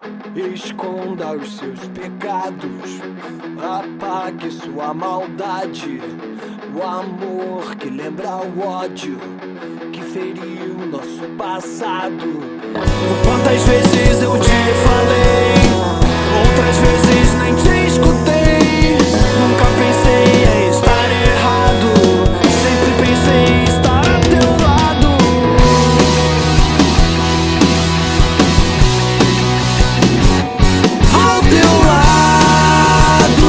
Esconda os seus pecados, apague sua maldade. O amor que lembra o ódio que feriu nosso passado. Quantas vezes eu te falei, outras vezes nem te escutei. Nunca pensei em estar errado, sempre pensei em estar a teu lado. Ao teu lado.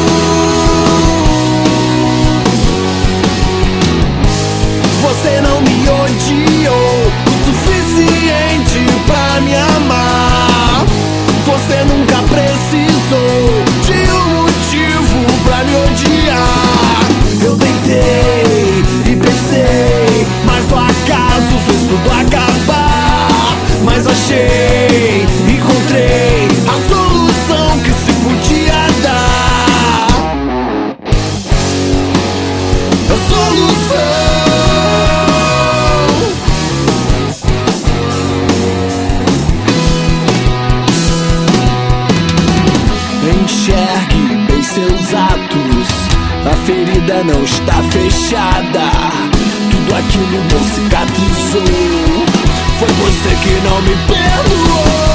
Você não me odiou o suficiente pra me amar. Você nunca precisou de um motivo pra me odiar. Eu tentei e pensei, mas o acaso fez tudo acabar. Mas achei, encontrei a solução que se podia dar. A solução. Enxergue bem seus atos, a ferida não está fechada. Tudo aquilo não cicatrizou, foi você que não me perdoou.